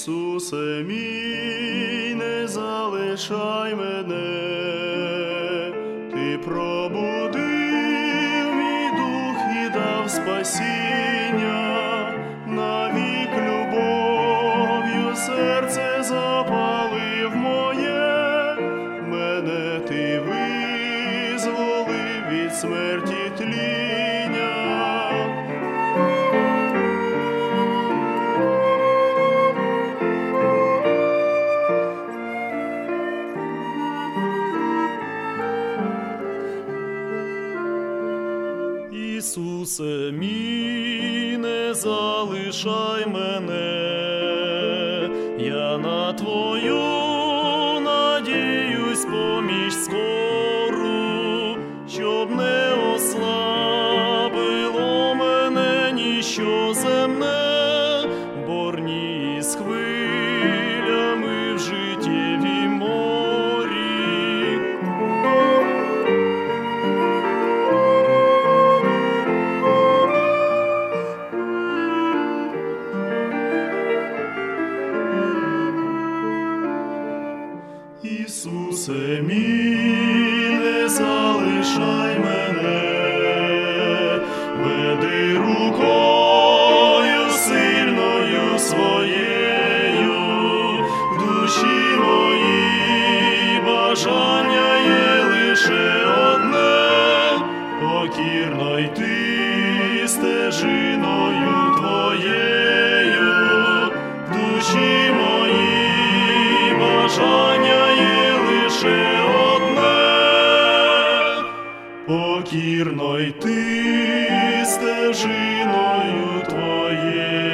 Ісусе мій, не залишай мене, Ти пробудив мій дух і дав спасіння, навік любов'ю серце запалив моє, мене Ти визволив від смерті тління. Ісусе мій, не залишай мене, я на Твою надіюсь поміч скору, щоб не ослабило мене ніщо земне, борні з хвилями в життєвім морі. Ісусе мій, не залишай мене, веди рукою сильною своєю, в душі моїй бажання є лише одне, покірно йти стежиною Твоєю, в душі моїй бажання є лише одне, покірно йти стежиною Твоєю.